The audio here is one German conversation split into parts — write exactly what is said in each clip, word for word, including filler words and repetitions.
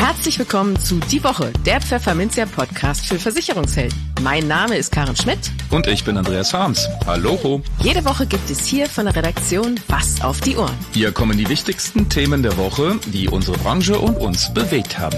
Herzlich willkommen zu Die Woche, der Pfefferminzia-Podcast für Versicherungshelden. Mein Name ist Karen Schmidt. Und ich bin Andreas Harms. Hallo. Jede Woche gibt es hier von der Redaktion was auf die Ohren. Hier kommen die wichtigsten Themen der Woche, die unsere Branche und uns bewegt haben.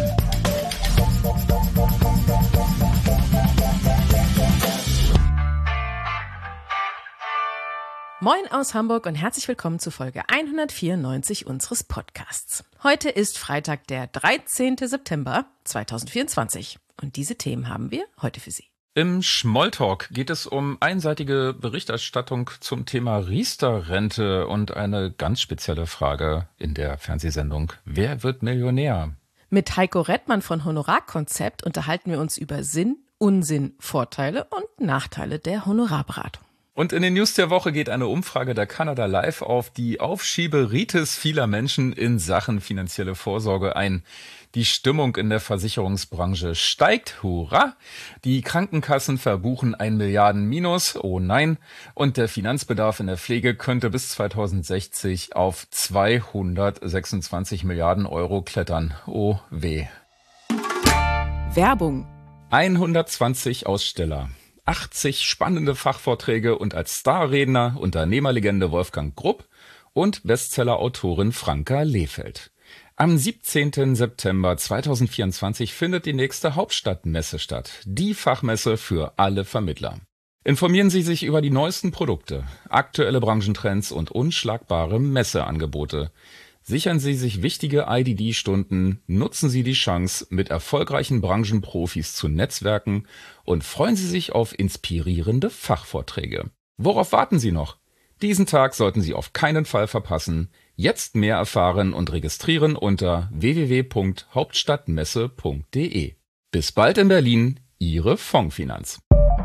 Moin aus Hamburg und herzlich willkommen zu Folge hundertvierundneunzig unseres Podcasts. Heute ist Freitag, der dreizehnten September zweitausendvierundzwanzig und diese Themen haben wir heute für Sie. Im Schmolltalk geht es um einseitige Berichterstattung zum Thema Riester-Rente und eine ganz spezielle Frage in der Fernsehsendung: Wer wird Millionär? Mit Heiko Rettmann von Honorarkonzept unterhalten wir uns über Sinn, Unsinn, Vorteile und Nachteile der Honorarberatung. Und in den News der Woche geht eine Umfrage der Kanada Live auf die Aufschieberitis vieler Menschen in Sachen finanzielle Vorsorge ein. Die Stimmung in der Versicherungsbranche steigt, hurra! Die Krankenkassen verbuchen ein Milliarden Minus, oh nein! Und der Finanzbedarf in der Pflege könnte bis zweitausendsechzig auf zweihundertsechsundzwanzig Milliarden Euro klettern, oh weh. Werbung. hundertzwanzig Aussteller. achtzig spannende Fachvorträge und als Starredner Unternehmerlegende Wolfgang Grupp und Bestsellerautorin Franka Lehfeldt. Am siebzehnten September zweitausendvierundzwanzig findet die nächste Hauptstadtmesse statt, die Fachmesse für alle Vermittler. Informieren Sie sich über die neuesten Produkte, aktuelle Branchentrends und unschlagbare Messeangebote. Sichern Sie sich wichtige I D D-Stunden, nutzen Sie die Chance, mit erfolgreichen Branchenprofis zu netzwerken und freuen Sie sich auf inspirierende Fachvorträge. Worauf warten Sie noch? Diesen Tag sollten Sie auf keinen Fall verpassen. Jetzt mehr erfahren und registrieren unter w w w punkt hauptstadtmesse punkt d e. Bis bald in Berlin, Ihre Fondsfinanz.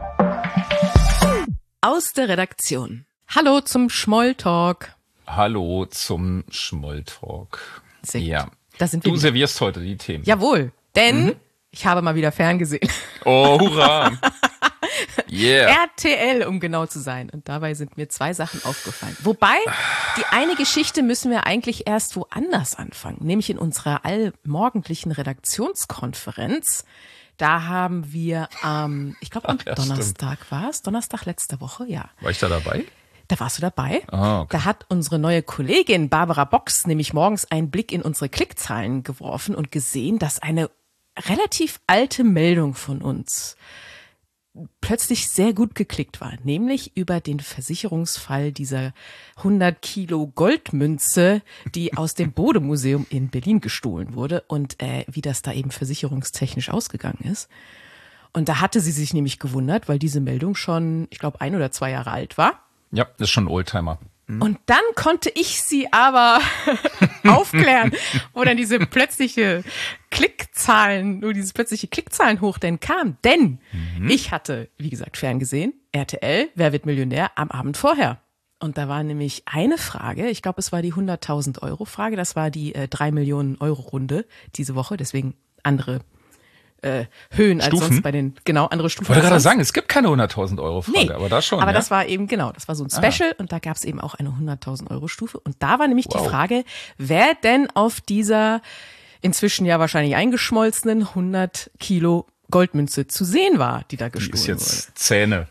Aus der Redaktion. Hallo zum Schmolltalk. Hallo zum Schmolltalk. Sehr gut. Ja. Da sind wir Du wieder. servierst heute die Themen. Jawohl, denn Mhm. ich habe mal wieder ferngesehen. Oh, hurra. Yeah. R T L, um genau zu sein. Und dabei sind mir zwei Sachen aufgefallen. Wobei, die eine Geschichte müssen wir eigentlich erst woanders anfangen, nämlich in unserer allmorgendlichen Redaktionskonferenz. Da haben wir am, ähm, ich glaube am Ach ja, Donnerstag war es, Donnerstag letzte Woche, ja. War ich da dabei? Da warst du dabei. Ah, okay. Da hat unsere neue Kollegin Barbara Box nämlich morgens einen Blick in unsere Klickzahlen geworfen und gesehen, dass eine relativ alte Meldung von uns plötzlich sehr gut geklickt war, nämlich über den Versicherungsfall dieser hundert Kilo Goldmünze, die aus dem Bode-Museum in Berlin gestohlen wurde und äh, wie das da eben versicherungstechnisch ausgegangen ist. Und da hatte sie sich nämlich gewundert, weil diese Meldung schon, ich glaube, ein oder zwei Jahre alt war. Ja, das ist schon ein Oldtimer. Und dann konnte ich sie aber aufklären, wo dann diese plötzliche Klickzahlen, nur dieses plötzliche Klickzahlen hoch denn kam. Denn mhm. ich hatte, wie gesagt, ferngesehen, R T L, Wer wird Millionär, am Abend vorher. Und da war nämlich eine Frage, ich glaube, es war die hunderttausend Euro Frage, das war die äh, drei Millionen Euro Runde diese Woche, deswegen andere Äh, Höhen als Stufen? sonst bei den, genau, andere Stufen. Ich wollte als gerade sonst. sagen, es gibt keine hunderttausend Euro Frage, Nee, aber das schon. Aber ja? das war eben, genau, das war so ein Special und da gab es eben auch eine hunderttausend Euro Stufe. Und da war nämlich Wow. die Frage, wer denn auf dieser inzwischen ja wahrscheinlich eingeschmolzenen hundert Kilo Goldmünze zu sehen war, die da Die gestohlen ist jetzt wurde. Zähne.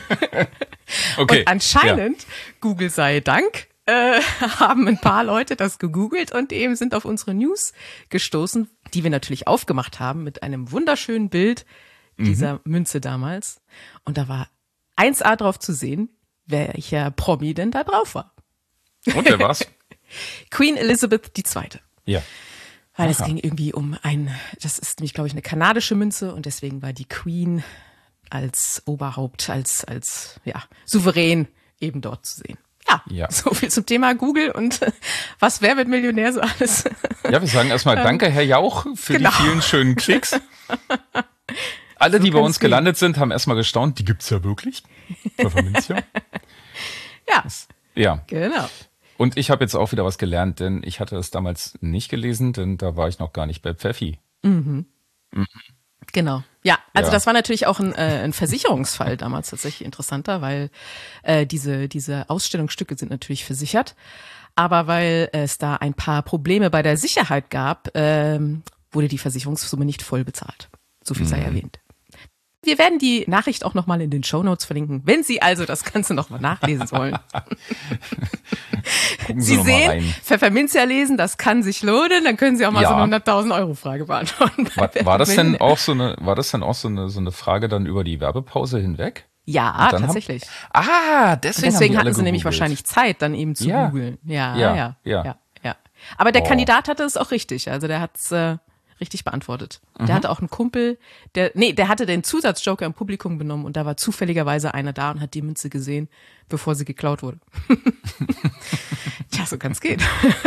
Okay. Und anscheinend, ja. Google sei Dank, äh, haben ein paar Leute das gegoogelt und eben sind auf unsere News gestoßen, die wir natürlich aufgemacht haben mit einem wunderschönen Bild dieser mhm. Münze damals. Und da war eins A drauf zu sehen, welcher Promi denn da drauf war. Und wer war's? Queen Elizabeth die Zweite. Ja. Weil es Aha. ging irgendwie um ein, das ist nämlich, glaube ich, eine kanadische Münze und deswegen war die Queen als Oberhaupt, als, als, ja, souverän eben dort zu sehen. Ja, Ja. so viel zum Thema Google und was wer wird Millionär so alles. Ja, wir sagen erstmal danke, Herr Jauch, für Genau. die vielen schönen Klicks. Alle, So die bei kann's uns gehen. gelandet sind, haben erstmal gestaunt. Die gibt's ja wirklich. Pfefferminzia. Ja, Ja. genau. Und ich habe jetzt auch wieder was gelernt, denn ich hatte es damals nicht gelesen, denn da war ich noch gar nicht bei Pfeffi. Genau. Ja, also Ja. das war natürlich auch ein, äh, ein Versicherungsfall damals tatsächlich interessanter, weil äh, diese, diese Ausstellungsstücke sind natürlich versichert. Aber weil es da ein paar Probleme bei der Sicherheit gab, ähm, wurde die Versicherungssumme nicht voll bezahlt. So viel sei Mhm. erwähnt. Wir werden die Nachricht auch nochmal in den Shownotes verlinken, wenn Sie also das Ganze nochmal nachlesen wollen. Gucken Sie Sie noch mal sehen, rein. Pfefferminzia lesen, das kann sich lohnen, dann können Sie auch mal Ja. so eine hunderttausend Euro Frage beantworten. War, war das denn auch so eine, war das denn auch so eine, so eine Frage dann über die Werbepause hinweg? Ja, Und dann tatsächlich. Haben, ah, Und deswegen, deswegen haben die hatten alle sie nämlich gegoogelt. wahrscheinlich Zeit, dann eben zu Ja. googeln. Ja, Ja, ja, ja. ja, ja. Aber der Oh. Kandidat hatte es auch richtig. Also der hat es äh, richtig beantwortet. Mhm. Der hatte auch einen Kumpel, der, nee, der hatte den Zusatzjoker im Publikum genommen und da war zufälligerweise einer da und hat die Münze gesehen, bevor sie geklaut wurde. Tja, so kann's gehen.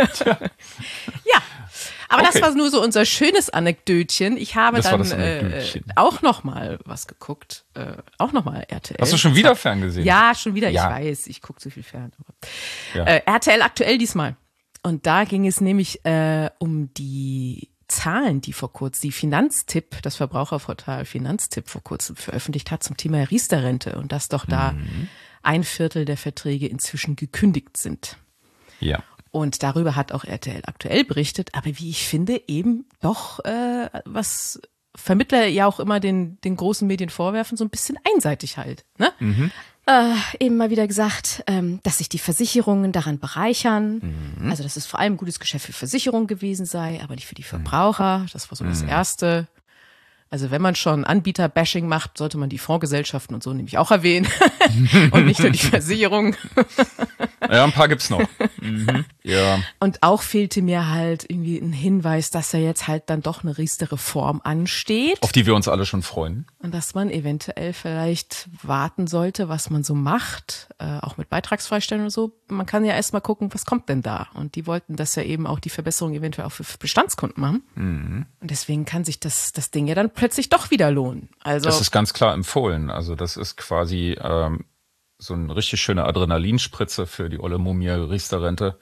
Ja. Aber das Okay. war nur so unser schönes Anekdötchen. Ich habe Das war dann das äh, Anekdötchen. auch noch mal was geguckt. Äh, auch noch mal R T L. Hast du schon wieder ferngesehen? Ja, schon wieder. Ja. Ich weiß, ich gucke zu viel fern. Aber. Ja. Äh, R T L aktuell diesmal. Und da ging es nämlich äh, um die Zahlen, die vor kurzem, die Finanztipp, das Verbraucherportal Finanztipp vor kurzem veröffentlicht hat zum Thema Riester-Rente und dass doch da Mhm. ein Viertel der Verträge inzwischen gekündigt sind. Ja. Und darüber hat auch R T L aktuell berichtet, aber wie ich finde, eben doch, äh, was Vermittler ja auch immer den, den großen Medien vorwerfen, so ein bisschen einseitig halt. Ne? Mhm. Äh, eben mal wieder gesagt, ähm, dass sich die Versicherungen daran bereichern. Mhm. Also, dass es vor allem ein gutes Geschäft für Versicherungen gewesen sei, aber nicht für die Verbraucher. Das war so das Mhm. Erste. Also, wenn man schon Anbieter-Bashing macht, sollte man die Fondsgesellschaften und so nämlich auch erwähnen und nicht nur die Versicherungen. Ja, ein paar gibt's noch. Mhm. Ja. Und auch fehlte mir halt irgendwie ein Hinweis, dass ja jetzt halt dann doch eine Riester-Reform ansteht Auf die wir uns alle schon freuen. und dass man eventuell vielleicht warten sollte, was man so macht, äh, auch mit Beitragsfreistellung und so. Man kann ja erst mal gucken, was kommt denn da? Und die wollten das ja eben auch die Verbesserung eventuell auch für Bestandskunden machen. Mhm. Und deswegen kann sich das, das Ding ja dann plötzlich doch wieder lohnen. Also Das ist ganz klar empfohlen. Also das ist quasi ähm, so eine richtig schöne Adrenalinspritze für die olle Mumie Riester-Rente.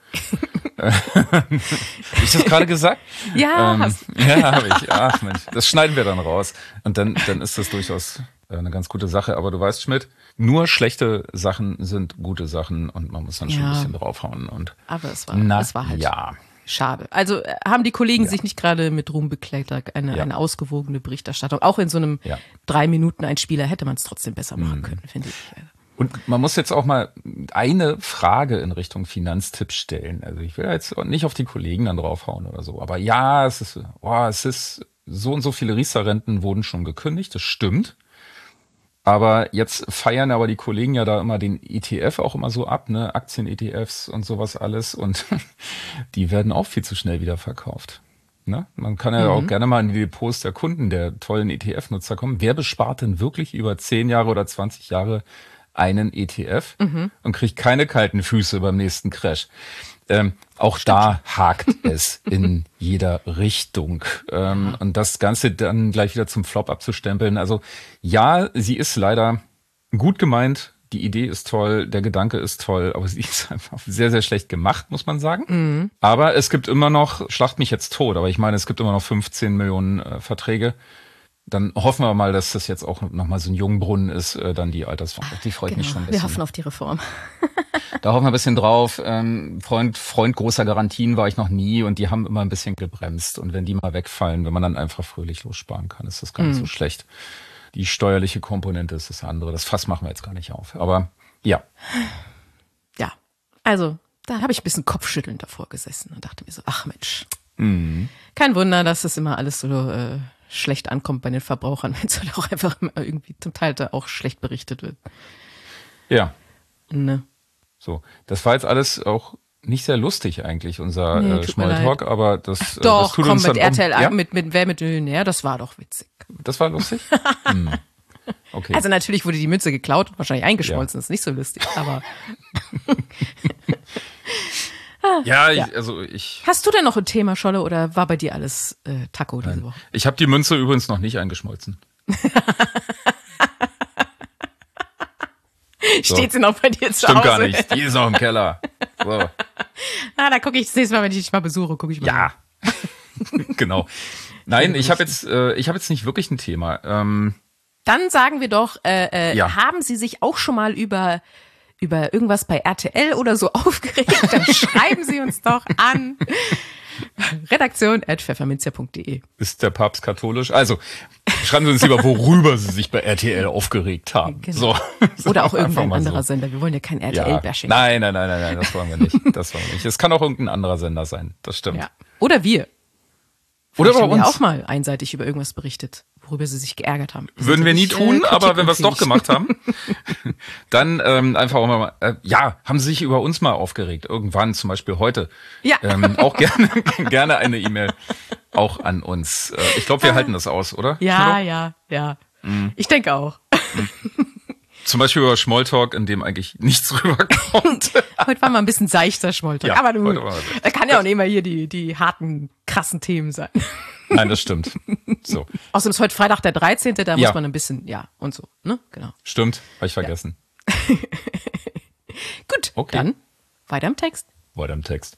Hab ich das gerade gesagt? ja, Ähm, hast, ja, habe ich. Ach Mensch, das schneiden wir dann raus. Und dann, dann ist das durchaus äh, eine ganz gute Sache. Aber du weißt, Schmidt, nur schlechte Sachen sind gute Sachen und man muss dann schon Ja. ein bisschen draufhauen. Und aber es war, na, es war halt ja. schade. Also äh, haben die Kollegen Ja. sich nicht gerade mit Ruhm bekleckert, eine, Ja. eine ausgewogene Berichterstattung. Auch in so einem Ja. drei Minuten ein Spieler hätte man es trotzdem besser machen Mhm. können, finde ich. Und man muss jetzt auch mal eine Frage in Richtung Finanztipp stellen. Also ich will jetzt auch nicht auf die Kollegen dann draufhauen oder so. Aber ja, es ist, oh, es ist, so und so viele Riester-Renten wurden schon gekündigt, das stimmt. Aber jetzt feiern aber die Kollegen ja da immer den E T F auch immer so ab, ne? Aktien-E T Fs und sowas alles. Und die werden auch viel zu schnell wieder verkauft. Ne? Man kann ja Mhm. auch gerne mal in die Depots der Kunden, der tollen E T F-Nutzer kommen. Wer bespart denn wirklich über zehn Jahre oder zwanzig Jahre einen E T F Mhm. und kriegt keine kalten Füße beim nächsten Crash? Ähm, auch da hakt es in jeder Richtung. Ähm, und das Ganze dann gleich wieder zum Flop abzustempeln. Also ja, sie ist leider gut gemeint. Die Idee ist toll, der Gedanke ist toll, aber sie ist einfach sehr, sehr schlecht gemacht, muss man sagen. Mhm. Aber es gibt immer noch, schlacht mich jetzt tot, aber ich meine, es gibt immer noch fünfzehn Millionen äh, Verträge. Dann hoffen wir mal, dass das jetzt auch nochmal so ein Jungbrunnen ist, äh, dann die Altersfonds. Die freut mich schon ein bisschen. Wir hoffen auf die Reform. Da hoffen wir ein bisschen drauf. Ähm, Freund, Freund großer Garantien war ich noch nie und die haben immer ein bisschen gebremst. Und wenn die mal wegfallen, wenn man dann einfach fröhlich lossparen kann, ist das gar nicht Mhm. so schlecht. Die steuerliche Komponente ist das andere. Das Fass machen wir jetzt gar nicht auf. Aber ja, Ja, also da habe ich ein bisschen kopfschüttelnd davor gesessen und dachte mir so, ach Mensch, mhm. kein Wunder, dass das immer alles so äh, schlecht ankommt bei den Verbrauchern, wenn es halt auch einfach immer irgendwie zum Teil da auch schlecht berichtet wird. ja, Ne? so. Das war jetzt alles auch nicht sehr lustig eigentlich, unser Nee, äh, tut mir Smalltalk, aber das, äh, das Doch, tut komm, uns mit dann R T L, um, ja? mit, mit Wer mit Millionär, das war doch witzig. Das war lustig? hm. Okay. Also natürlich wurde die Münze geklaut und wahrscheinlich eingeschmolzen, das ist nicht so lustig, aber ja, ja. Ich, also ich, hast du denn noch ein Thema, Scholle, oder war bei dir alles äh, Taco diese Woche? ich habe die Münze übrigens noch nicht eingeschmolzen. So. Steht sie noch bei dir zu Stimmt Hause? gar nicht. Die ist noch im Keller. So. Ah, da gucke ich das nächste Mal, wenn ich dich mal besuche, gucke ich mal. Ja. Genau. Nein, ich habe jetzt, äh, ich habe jetzt nicht wirklich ein Thema. Ähm, Dann sagen wir doch, äh, äh, Ja. haben Sie sich auch schon mal über über irgendwas bei R T L oder so aufgeregt? Dann schreiben Sie uns doch an. Redaktion at pfefferminzia punkt de. Ist der Papst katholisch? Also, schreiben Sie uns lieber, worüber Sie sich bei R T L aufgeregt haben. Genau. So. Oder auch irgendein anderer so. Sender. Wir wollen ja kein R T L-Bashing. Ja. Nein, nein, nein, nein, nein, das wollen wir nicht. Das wollen wir nicht. Es kann auch irgendein anderer Sender sein. Das stimmt. Ja. Oder wir. Vielleicht Oder bei haben uns. wir auch mal einseitig über irgendwas berichtet, worüber sie sich geärgert haben. Wir Würden wir nie tun, äh, aber wenn wir es doch gemacht haben, dann ähm, einfach auch mal, äh, ja, haben sie sich über uns mal aufgeregt. Irgendwann, zum Beispiel heute. Ja. Ähm, auch gerne, gerne eine E-Mail auch an uns. Äh, ich glaube, wir halten das aus, oder? Ja, oder? ja, ja. Mhm. Ich denke auch. Mhm. Zum Beispiel über Smalltalk, in dem eigentlich nichts rüberkommt. Heute war mal ein bisschen seichter Smalltalk. Ja, aber du, da kann ja auch nicht immer hier die, die harten, krassen Themen sein. Nein, das stimmt. So. Außerdem ist heute Freitag der dreizehnte Da ja. muss man ein bisschen, ja, und so, ne? Genau. Stimmt, habe ich vergessen. Ja. Gut, okay. Dann weiter im Text. Weiter im Text.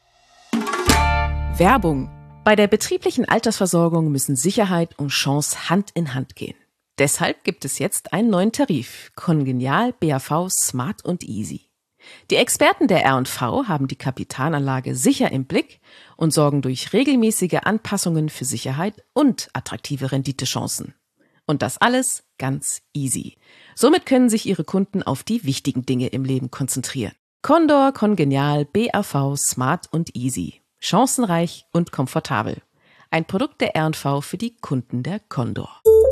Werbung. Bei der betrieblichen Altersversorgung müssen Sicherheit und Chance Hand in Hand gehen. Deshalb gibt es jetzt einen neuen Tarif, Congenial B A V Smart und Easy. Die Experten der R und V haben die Kapitalanlage sicher im Blick und sorgen durch regelmäßige Anpassungen für Sicherheit und attraktive Renditechancen. Und das alles ganz easy. Somit können sich Ihre Kunden auf die wichtigen Dinge im Leben konzentrieren. Condor Congenial B A V Smart und Easy. Chancenreich und komfortabel. Ein Produkt der R und V für die Kunden der Condor.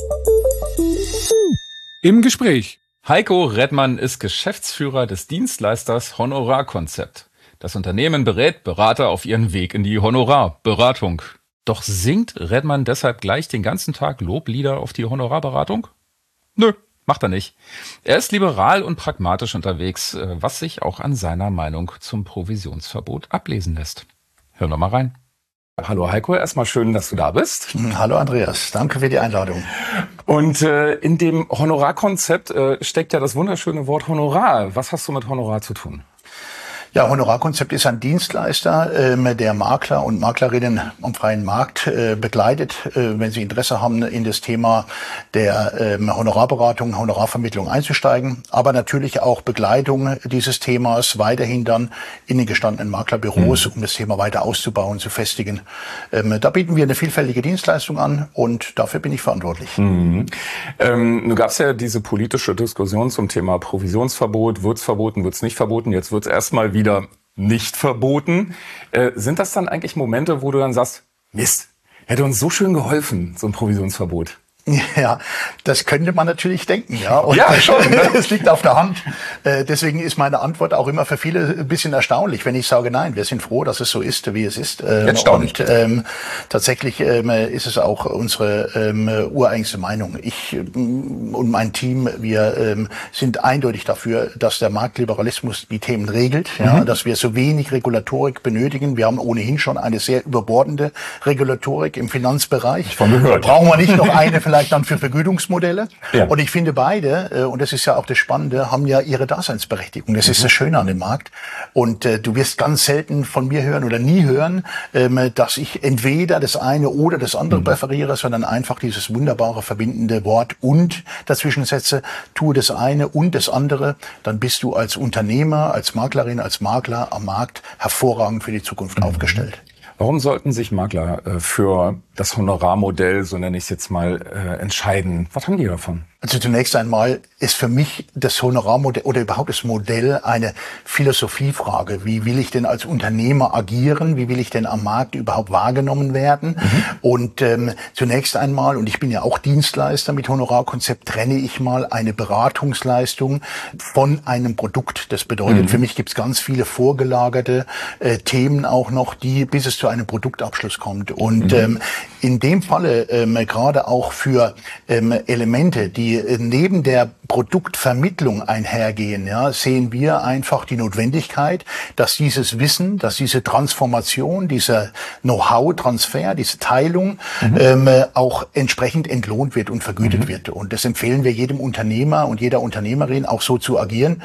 Im Gespräch. Heiko Redmann ist Geschäftsführer des Dienstleisters Honorarkonzept. Das Unternehmen berät Berater auf ihren Weg in die Honorarberatung. Doch singt Redmann deshalb gleich den ganzen Tag Loblieder auf die Honorarberatung? Nö, macht er nicht. Er ist liberal und pragmatisch unterwegs, was sich auch an seiner Meinung zum Provisionsverbot ablesen lässt. Hören wir mal rein. Hallo Heiko, erstmal schön, dass du da bist. Hallo Andreas, danke für die Einladung. Und äh, in dem Honorarkonzept äh, steckt ja das wunderschöne Wort Honorar. Was hast du mit Honorar zu tun? Ja, Honorarkonzept ist ein Dienstleister, ähm, der Makler und Maklerinnen am freien Markt äh, begleitet, äh, wenn sie Interesse haben, in das Thema der ähm, Honorarberatung, Honorarvermittlung einzusteigen, aber natürlich auch Begleitung dieses Themas weiterhin dann in den gestandenen Maklerbüros, mhm. um das Thema weiter auszubauen, zu festigen. Ähm, da bieten wir eine vielfältige Dienstleistung an und dafür bin ich verantwortlich. Mhm. Ähm, nun gab es ja diese politische Diskussion zum Thema Provisionsverbot, wird's verboten, wird's nicht verboten, jetzt wird's erstmal wieder wieder nicht verboten. Äh, sind das dann eigentlich Momente, wo du dann sagst, Mist, hätte uns so schön geholfen, so ein Provisionsverbot? Ja, das könnte man natürlich denken, ja. Und ja, schon. Ne? Es liegt auf der Hand. Äh, deswegen ist meine Antwort auch immer für viele ein bisschen erstaunlich, wenn ich sage, nein, wir sind froh, dass es so ist, wie es ist. Ähm, erstaunlich. Und ähm, tatsächlich ähm, ist es auch unsere ähm, ureigenste Meinung. Ich ähm, und mein Team, wir ähm, sind eindeutig dafür, dass der Marktliberalismus die Themen regelt, mhm. ja, dass wir so wenig Regulatorik benötigen. Wir haben ohnehin schon eine sehr überbordende Regulatorik im Finanzbereich. Von gehört. Brauchen wir nicht noch eine vielleicht dann für Vergütungsmodelle. Ja. Und ich finde beide, und das ist ja auch das Spannende, haben ja ihre Daseinsberechtigung. Das mhm. ist das Schöne an dem Markt. Und äh, du wirst ganz selten von mir hören oder nie hören, ähm, dass ich entweder das eine oder das andere mhm. präferiere, sondern einfach dieses wunderbare verbindende Wort und dazwischen setze, tue das eine und das andere, dann bist du als Unternehmer, als Maklerin, als Makler am Markt hervorragend für die Zukunft mhm. aufgestellt. Warum sollten sich Makler äh, für das Honorarmodell, so nenne ich es jetzt mal, äh, entscheiden? Was haben die davon? Also zunächst einmal ist für mich das Honorarmodell oder überhaupt das Modell eine Philosophiefrage. Wie will ich denn als Unternehmer agieren? Wie will ich denn am Markt überhaupt wahrgenommen werden? Mhm. Und ähm, zunächst einmal, und ich bin ja auch Dienstleister mit Honorarkonzept, trenne ich mal eine Beratungsleistung von einem Produkt. Das bedeutet, mhm. für mich gibt es ganz viele vorgelagerte äh, Themen auch noch, die bis es zu einem Produktabschluss kommt. Und mhm. ähm, in dem Falle ähm, gerade auch für ähm, Elemente, die neben der Produktvermittlung einhergehen, ja, sehen wir einfach die Notwendigkeit, dass dieses Wissen, dass diese Transformation, dieser Know-how-Transfer, diese Teilung mhm. ähm, auch entsprechend entlohnt wird und vergütet mhm. wird. Und das empfehlen wir jedem Unternehmer und jeder Unternehmerin auch so zu agieren.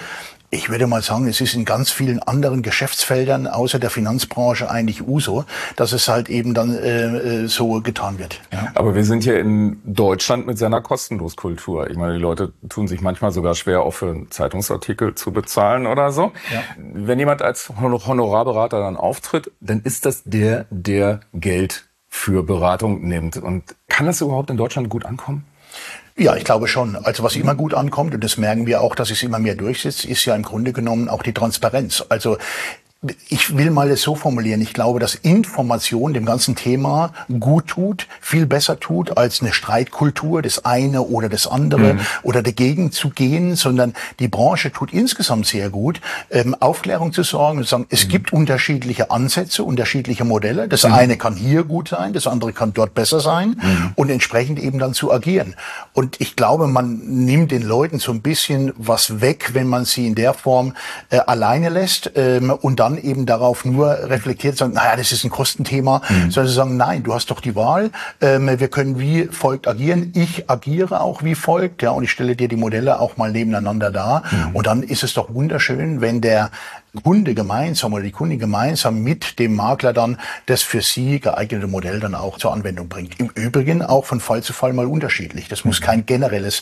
Ich würde mal sagen, es ist in ganz vielen anderen Geschäftsfeldern außer der Finanzbranche eigentlich Uso, dass es halt eben dann äh, so getan wird. Ja. Aber wir sind hier in Deutschland mit seiner Kostenloskultur. Ich meine, die Leute tun sich manchmal sogar schwer, auch für einen Zeitungsartikel zu bezahlen oder so. Ja. Wenn jemand als Honorarberater dann auftritt, dann ist das der, der Geld für Beratung nimmt. Und kann das überhaupt in Deutschland gut ankommen? Ja, ich glaube schon. Also was immer gut ankommt, und das merken wir auch, dass es immer mehr durchsetzt, ist ja im Grunde genommen auch die Transparenz. Also ich will mal es so formulieren, ich glaube, dass Information dem ganzen Thema gut tut, viel besser tut, als eine Streitkultur, das eine oder das andere mhm. oder dagegen zu gehen, sondern die Branche tut insgesamt sehr gut, ähm, Aufklärung zu sorgen und zu sagen, es mhm. gibt unterschiedliche Ansätze, unterschiedliche Modelle. Das mhm. eine kann hier gut sein, das andere kann dort besser sein mhm. und entsprechend eben dann zu agieren. Und ich glaube, man nimmt den Leuten so ein bisschen was weg, wenn man sie in der Form äh, alleine lässt ähm, und dann eben darauf nur reflektiert, sagen, naja, das ist ein Kostenthema, mhm. sondern sie sagen, nein, du hast doch die Wahl, ähm, wir können wie folgt agieren, ich agiere auch wie folgt, ja, und ich stelle dir die Modelle auch mal nebeneinander dar, mhm. und dann ist es doch wunderschön, wenn der Kunde gemeinsam oder die Kundin gemeinsam mit dem Makler dann das für sie geeignete Modell dann auch zur Anwendung bringt. Im Übrigen auch von Fall zu Fall mal unterschiedlich. Das muss kein generelles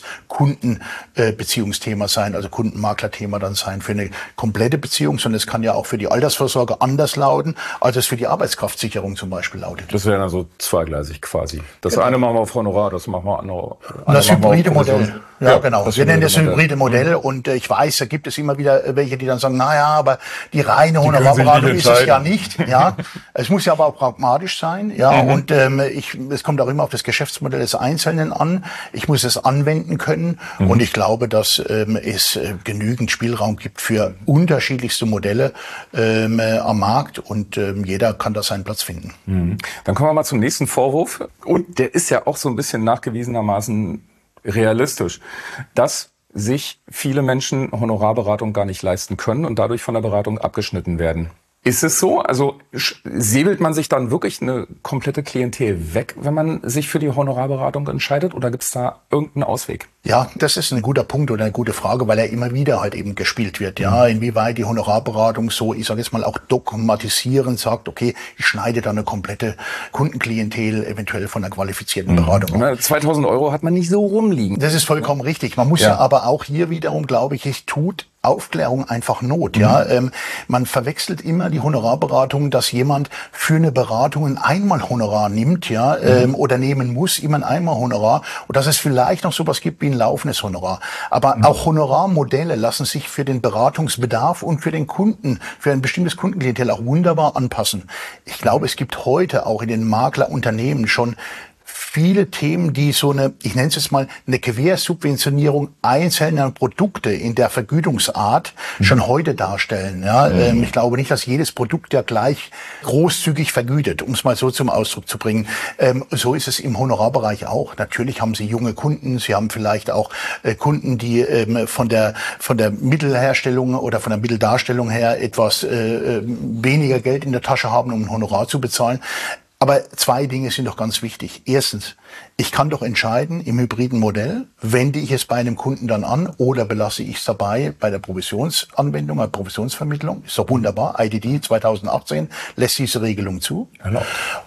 Kundenbeziehungsthema sein, also Kundenmaklerthema dann sein für eine komplette Beziehung, sondern es kann ja auch für die Altersvorsorge anders lauten, als es für die Arbeitskraftsicherung zum Beispiel lautet. Das wäre dann so zweigleisig quasi. Das genau. eine machen wir auf Honorar, das machen wir andere. Das hybride Modell. Ja, ja, genau. Wir nennen das hybride Modell, und äh, ich weiß, da gibt es immer wieder welche, die dann sagen, na ja, aber die reine Honorarberatung ist es ja nicht. Ja, es muss ja aber auch pragmatisch sein. Ja, mhm. und ähm, ich, es kommt auch immer auf das Geschäftsmodell des Einzelnen an. Ich muss es anwenden können, mhm. und ich glaube, dass ähm, es äh, genügend Spielraum gibt für unterschiedlichste Modelle ähm, äh, am Markt, und ähm, jeder kann da seinen Platz finden. Mhm. Dann kommen wir mal zum nächsten Vorwurf, und der ist ja auch so ein bisschen nachgewiesenermaßen realistisch, dass sich viele Menschen Honorarberatung gar nicht leisten können und dadurch von der Beratung abgeschnitten werden. Ist es so? Also säbelt man sich dann wirklich eine komplette Klientel weg, wenn man sich für die Honorarberatung entscheidet, oder gibt es da irgendeinen Ausweg? Ja, das ist ein guter Punkt oder eine gute Frage, weil er immer wieder halt eben gespielt wird. Ja, inwieweit die Honorarberatung so, ich sage jetzt mal, auch dogmatisierend sagt, okay, ich schneide da eine komplette Kundenklientel eventuell von einer qualifizierten Beratung. Mhm. zweitausend Euro hat man nicht so rumliegen. Das ist vollkommen richtig. Man muss ja, ja aber auch hier wiederum, glaube ich, es tut Aufklärung einfach Not. Mhm. Ja, ähm, man verwechselt immer die Honorarberatung, dass jemand für eine Beratung ein Einmalhonorar nimmt, ja, mhm. ähm, oder nehmen muss, immer ein Einmalhonorar, und dass es vielleicht noch sowas gibt wie ein laufendes Honorar. Aber mhm. auch Honorarmodelle lassen sich für den Beratungsbedarf und für den Kunden, für ein bestimmtes Kundenklientel auch wunderbar anpassen. Ich glaube, es gibt heute auch in den Maklerunternehmen schon viele Themen, die so eine, ich nenne es jetzt mal, eine Quersubventionierung einzelner Produkte in der Vergütungsart mhm. schon heute darstellen. Ja, mhm. ähm, ich glaube nicht, dass jedes Produkt ja gleich großzügig vergütet, um es mal so zum Ausdruck zu bringen. Ähm, so ist es im Honorarbereich auch. Natürlich haben Sie junge Kunden, Sie haben vielleicht auch äh, Kunden, die ähm, von der von der Mittelherstellung oder von der Mitteldarstellung her etwas äh, weniger Geld in der Tasche haben, um ein Honorar zu bezahlen. Aber zwei Dinge sind doch ganz wichtig. Erstens, ich kann doch entscheiden im hybriden Modell, wende ich es bei einem Kunden dann an oder belasse ich es dabei bei der Provisionsanwendung, bei der Provisionsvermittlung. Ist doch wunderbar. I D D zweitausendachtzehn lässt diese Regelung zu. Genau.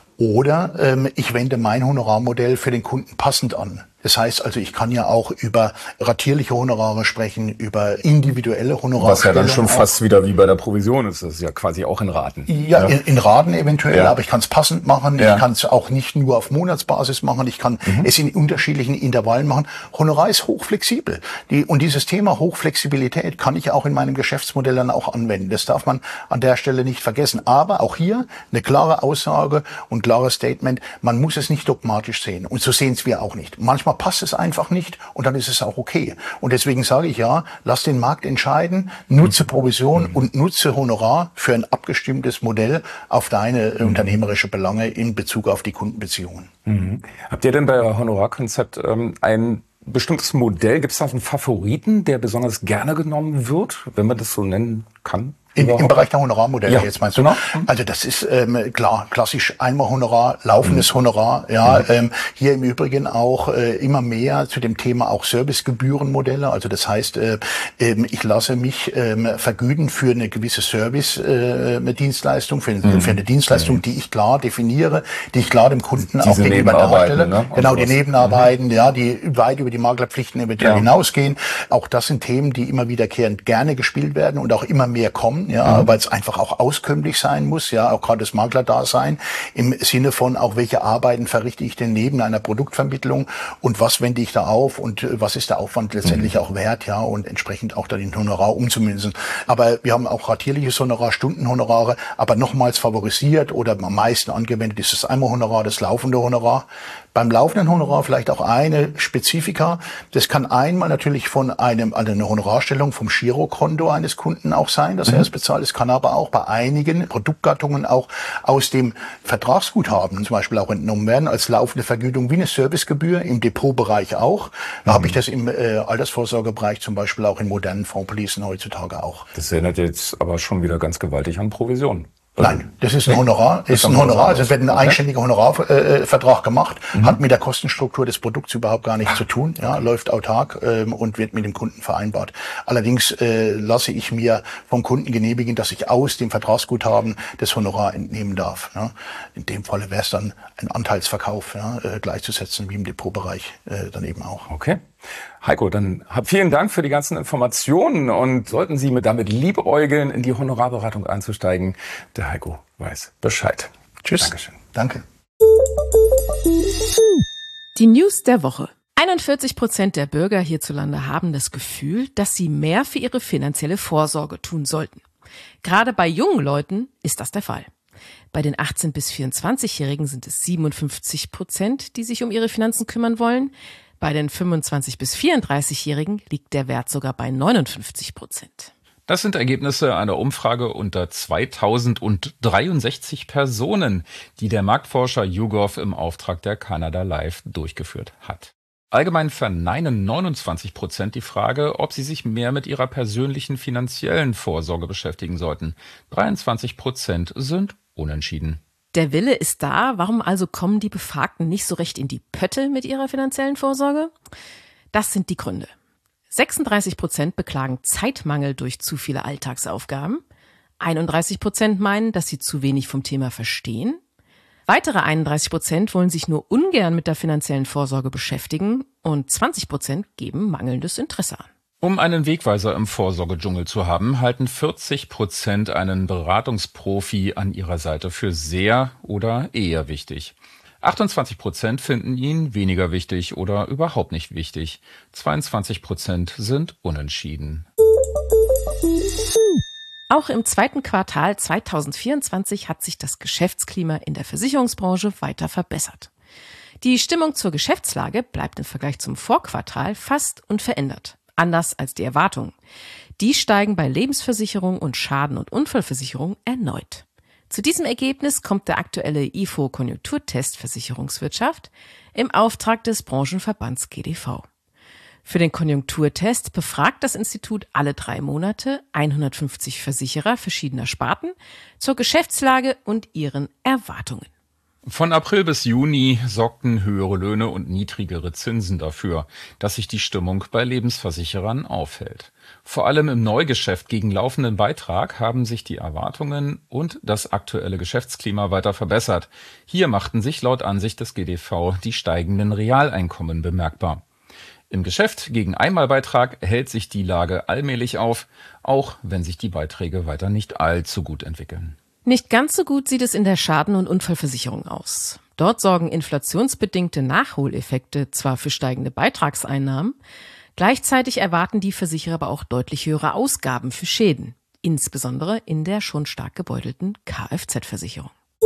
Oder ähm, ich wende mein Honorarmodell für den Kunden passend an. Das heißt also, ich kann ja auch über ratierliche Honorare sprechen, über individuelle Honorare. Was ja dann schon fast wieder wie bei der Provision ist. Das ist ja quasi auch in Raten. Ja, ja. In, in Raten eventuell, ja. aber ich kann es passend machen. Ja. Ich kann es auch nicht nur auf Monatsbasis machen. Ich kann mhm. es in unterschiedlichen Intervallen machen. Honorar ist hochflexibel. Die, und dieses Thema Hochflexibilität kann ich auch in meinem Geschäftsmodell dann auch anwenden. Das darf man an der Stelle nicht vergessen. Aber auch hier eine klare Aussage und klares Statement. Man muss es nicht dogmatisch sehen. Und so sehen es wir auch nicht. Manchmal passt es einfach nicht, und dann ist es auch okay. Und deswegen sage ich ja, lass den Markt entscheiden, nutze Provision mhm. und nutze Honorar für ein abgestimmtes Modell auf deine mhm. unternehmerische Belange in Bezug auf die Kundenbeziehungen. Mhm. Habt ihr denn bei euer Honorarkonzept ähm, ein bestimmtes Modell? Gibt es da einen Favoriten, der besonders gerne genommen wird, wenn man das so nennen kann? In, Im Bereich der Honorarmodelle ja, jetzt meinst du? Genau. Also das ist ähm, klar, klassisch einmal Honorar, laufendes mhm. Honorar. Ja, mhm. ähm, hier im Übrigen auch äh, immer mehr zu dem Thema auch Servicegebührenmodelle. Also das heißt, äh, äh, ich lasse mich äh, vergüten für eine gewisse Service-Dienstleistung, äh, für, mhm. für eine Dienstleistung, mhm. die ich klar definiere, die ich klar dem Kunden Diese auch gegenüber darstelle. Ne? Genau, die Nebenarbeiten, mhm. ja, die weit über die Maklerpflichten eventuell ja. hinausgehen. Auch das sind Themen, die immer wiederkehrend gerne gespielt werden und auch immer mehr kommen. Ja, mhm. weil es einfach auch auskömmlich sein muss, ja, auch gerade das Maklerdasein im Sinne von auch welche Arbeiten verrichte ich denn neben einer Produktvermittlung und was wende ich da auf und was ist der Aufwand letztendlich mhm. auch wert, ja, und entsprechend auch da den Honorar umzumünzen. Aber wir haben auch ratierliches Honorar, Stundenhonorare, aber nochmals favorisiert oder am meisten angewendet ist das Einmalhonorar, das laufende Honorar. Beim laufenden Honorar vielleicht auch eine Spezifika. Das kann einmal natürlich von einem, also eine Honorarstellung vom Girokonto eines Kunden auch sein, dass mhm. er es bezahlt. Es kann aber auch bei einigen Produktgattungen auch aus dem Vertragsguthaben zum Beispiel auch entnommen werden, als laufende Vergütung wie eine Servicegebühr, im Depotbereich auch. Da mhm. habe ich das im äh, Altersvorsorgebereich zum Beispiel auch in modernen Fondspolicen heutzutage auch. Das erinnert jetzt aber schon wieder ganz gewaltig an Provision. Nein, das ist ein Honorar. Das ist ein Honorar. Also es wird ein okay. eigenständiger Honorarvertrag äh, gemacht, mhm. hat mit der Kostenstruktur des Produkts überhaupt gar nichts zu tun. Ja, läuft autark ähm, und wird mit dem Kunden vereinbart. Allerdings äh, lasse ich mir vom Kunden genehmigen, dass ich aus dem Vertragsguthaben das Honorar entnehmen darf. Ja. In dem Falle wäre es dann ein Anteilsverkauf, ja, äh, gleichzusetzen wie im Depotbereich äh, dann eben auch. Okay. Heiko, dann hab vielen Dank für die ganzen Informationen und sollten Sie mit damit liebäugeln, in die Honorarberatung einzusteigen, der Heiko weiß Bescheid. Tschüss. Dankeschön. Danke. Die News der Woche. einundvierzig Prozent der Bürger hierzulande haben das Gefühl, dass sie mehr für ihre finanzielle Vorsorge tun sollten. Gerade bei jungen Leuten ist das der Fall. Bei den achtzehn- bis vierundzwanzigjährigen sind es siebenundfünfzig Prozent, die sich um ihre Finanzen kümmern wollen. Bei den fünfundzwanzig- bis vierunddreißigjährigen liegt der Wert sogar bei neunundfünfzig Prozent. Das sind Ergebnisse einer Umfrage unter zweitausenddreiundsechzig Personen, die der Marktforscher YouGov im Auftrag der Canada Life durchgeführt hat. Allgemein verneinen neunundzwanzig Prozent die Frage, ob sie sich mehr mit ihrer persönlichen finanziellen Vorsorge beschäftigen sollten. dreiundzwanzig Prozent sind unentschieden. Der Wille ist da, warum also kommen die Befragten nicht so recht in die Pötte mit ihrer finanziellen Vorsorge? Das sind die Gründe. sechsunddreißig Prozent beklagen Zeitmangel durch zu viele Alltagsaufgaben. einunddreißig Prozent meinen, dass sie zu wenig vom Thema verstehen. Weitere einunddreißig Prozent wollen sich nur ungern mit der finanziellen Vorsorge beschäftigen und zwanzig Prozent geben mangelndes Interesse an. Um einen Wegweiser im Vorsorgedschungel zu haben, halten vierzig Prozent einen Beratungsprofi an ihrer Seite für sehr oder eher wichtig. achtundzwanzig Prozent finden ihn weniger wichtig oder überhaupt nicht wichtig. zweiundzwanzig Prozent sind unentschieden. Auch im zweiten Quartal zweitausendvierundzwanzig hat sich das Geschäftsklima in der Versicherungsbranche weiter verbessert. Die Stimmung zur Geschäftslage bleibt im Vergleich zum Vorquartal fast unverändert. Anders als die Erwartungen. Die steigen bei Lebensversicherung und Schaden- und Unfallversicherung erneut. Zu diesem Ergebnis kommt der aktuelle I F O-Konjunkturtest Versicherungswirtschaft im Auftrag des Branchenverbands G D V. Für den Konjunkturtest befragt das Institut alle drei Monate hundertfünfzig Versicherer verschiedener Sparten zur Geschäftslage und ihren Erwartungen. Von April bis Juni sorgten höhere Löhne und niedrigere Zinsen dafür, dass sich die Stimmung bei Lebensversicherern aufhält. Vor allem im Neugeschäft gegen laufenden Beitrag haben sich die Erwartungen und das aktuelle Geschäftsklima weiter verbessert. Hier machten sich laut Ansicht des G D V die steigenden Realeinkommen bemerkbar. Im Geschäft gegen Einmalbeitrag hält sich die Lage allmählich auf, auch wenn sich die Beiträge weiter nicht allzu gut entwickeln. Nicht ganz so gut sieht es in der Schaden- und Unfallversicherung aus. Dort sorgen inflationsbedingte Nachholeffekte zwar für steigende Beitragseinnahmen, gleichzeitig erwarten die Versicherer aber auch deutlich höhere Ausgaben für Schäden, insbesondere in der schon stark gebeutelten Kfz-Versicherung.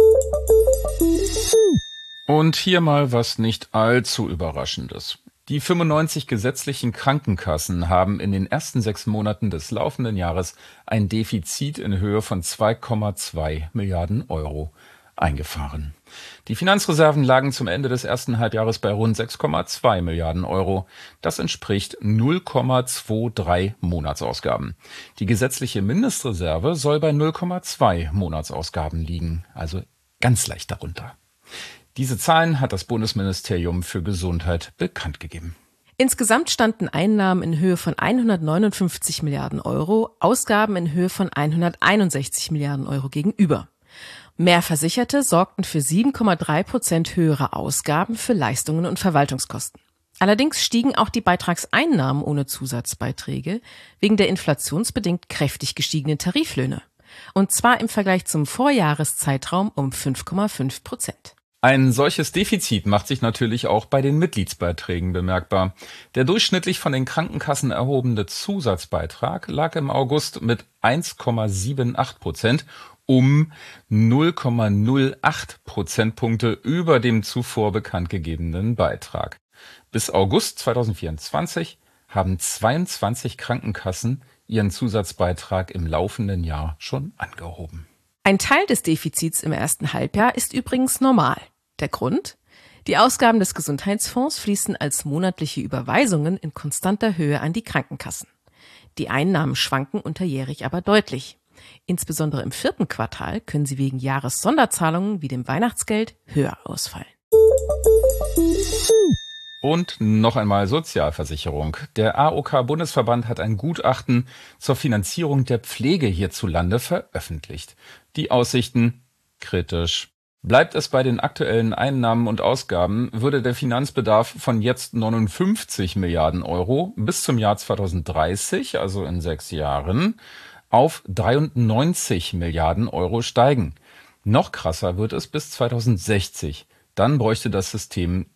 Und hier mal was nicht allzu Überraschendes. Die fünfundneunzig gesetzlichen Krankenkassen haben in den ersten sechs Monaten des laufenden Jahres ein Defizit in Höhe von zwei Komma zwei Milliarden Euro. eingefahren. Die Finanzreserven lagen zum Ende des ersten Halbjahres bei rund sechs Komma zwei Milliarden Euro. Das entspricht null Komma drei Monatsausgaben. Die gesetzliche Mindestreserve soll bei null Komma zwei Monatsausgaben liegen, also ganz leicht darunter. Diese Zahlen hat das Bundesministerium für Gesundheit bekannt gegeben. Insgesamt standen Einnahmen in Höhe von hundertneunundfünfzig Milliarden Euro, Ausgaben in Höhe von hunderteinundsechzig Milliarden Euro gegenüber. Mehr Versicherte sorgten für sieben Komma drei Prozent höhere Ausgaben für Leistungen und Verwaltungskosten. Allerdings stiegen auch die Beitragseinnahmen ohne Zusatzbeiträge wegen der inflationsbedingt kräftig gestiegenen Tariflöhne. Und zwar im Vergleich zum Vorjahreszeitraum um fünf Komma fünf Prozent. Ein solches Defizit macht sich natürlich auch bei den Mitgliedsbeiträgen bemerkbar. Der durchschnittlich von den Krankenkassen erhobene Zusatzbeitrag lag im August mit eins Komma achtundsiebzig Prozent um null Komma null acht Prozentpunkte über dem zuvor bekannt gegebenen Beitrag. Bis August zweitausendvierundzwanzig haben zweiundzwanzig Krankenkassen ihren Zusatzbeitrag im laufenden Jahr schon angehoben. Ein Teil des Defizits im ersten Halbjahr ist übrigens normal. Der Grund? Die Ausgaben des Gesundheitsfonds fließen als monatliche Überweisungen in konstanter Höhe an die Krankenkassen. Die Einnahmen schwanken unterjährig aber deutlich. Insbesondere im vierten Quartal können sie wegen Jahressonderzahlungen wie dem Weihnachtsgeld höher ausfallen. Und noch einmal Sozialversicherung. Der A O K-Bundesverband hat ein Gutachten zur Finanzierung der Pflege hierzulande veröffentlicht. Die Aussichten kritisch. Bleibt es bei den aktuellen Einnahmen und Ausgaben, würde der Finanzbedarf von jetzt neunundfünfzig Milliarden Euro bis zum Jahr zweitausenddreißig, also in sechs Jahren, auf dreiundneunzig Milliarden Euro steigen. Noch krasser wird es bis zweitausendsechzig. Dann bräuchte das System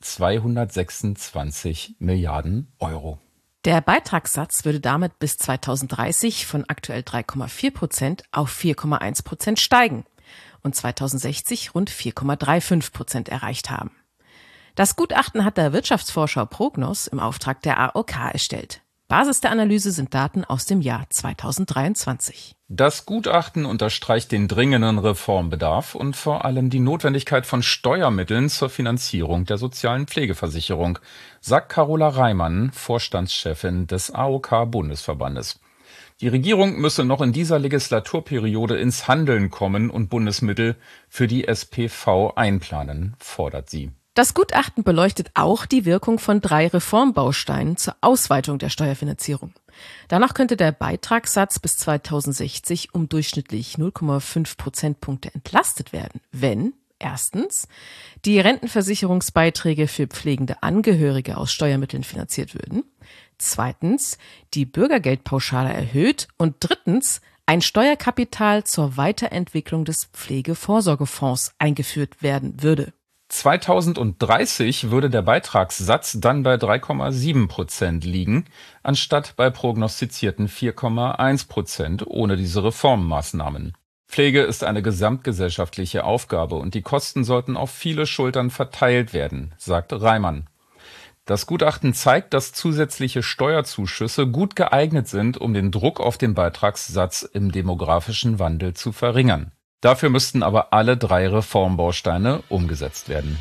zweihundertsechsundzwanzig Milliarden Euro. Der Beitragssatz würde damit bis zweitausenddreißig von aktuell drei Komma vier Prozent auf vier Komma eins Prozent steigen und zweitausendsechzig rund vier Komma fünfunddreißig Prozent erreicht haben. Das Gutachten hat der Wirtschaftsvorschau Prognos im Auftrag der A O K erstellt. Basis der Analyse sind Daten aus dem Jahr zweitausenddreiundzwanzig. Das Gutachten unterstreicht den dringenden Reformbedarf und vor allem die Notwendigkeit von Steuermitteln zur Finanzierung der sozialen Pflegeversicherung, sagt Carola Reimann, Vorstandschefin des A O K-Bundesverbandes. Die Regierung müsse noch in dieser Legislaturperiode ins Handeln kommen und Bundesmittel für die S P V einplanen, fordert sie. Das Gutachten beleuchtet auch die Wirkung von drei Reformbausteinen zur Ausweitung der Steuerfinanzierung. Danach könnte der Beitragssatz bis zweitausendsechzig um durchschnittlich null Komma fünf Prozentpunkte entlastet werden, wenn erstens die Rentenversicherungsbeiträge für pflegende Angehörige aus Steuermitteln finanziert würden, zweitens die Bürgergeldpauschale erhöht und drittens ein Steuerkapital zur Weiterentwicklung des Pflegevorsorgefonds eingeführt werden würde. zweitausenddreißig würde der Beitragssatz dann bei drei Komma sieben Prozent liegen, anstatt bei prognostizierten vier Komma eins Prozent ohne diese Reformmaßnahmen. Pflege ist eine gesamtgesellschaftliche Aufgabe und die Kosten sollten auf viele Schultern verteilt werden, sagt Reimann. Das Gutachten zeigt, dass zusätzliche Steuerzuschüsse gut geeignet sind, um den Druck auf den Beitragssatz im demografischen Wandel zu verringern. Dafür müssten aber alle drei Reformbausteine umgesetzt werden.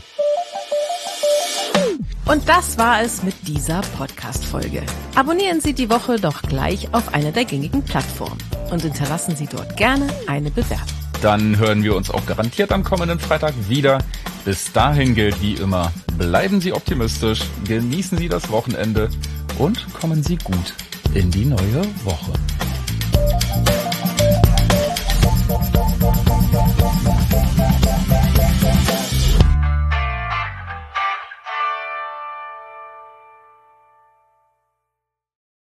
Und das war es mit dieser Podcast-Folge. Abonnieren Sie die Woche doch gleich auf einer der gängigen Plattformen und hinterlassen Sie dort gerne eine Bewertung. Dann hören wir uns auch garantiert am kommenden Freitag wieder. Bis dahin gilt wie immer, bleiben Sie optimistisch, genießen Sie das Wochenende und kommen Sie gut in die neue Woche.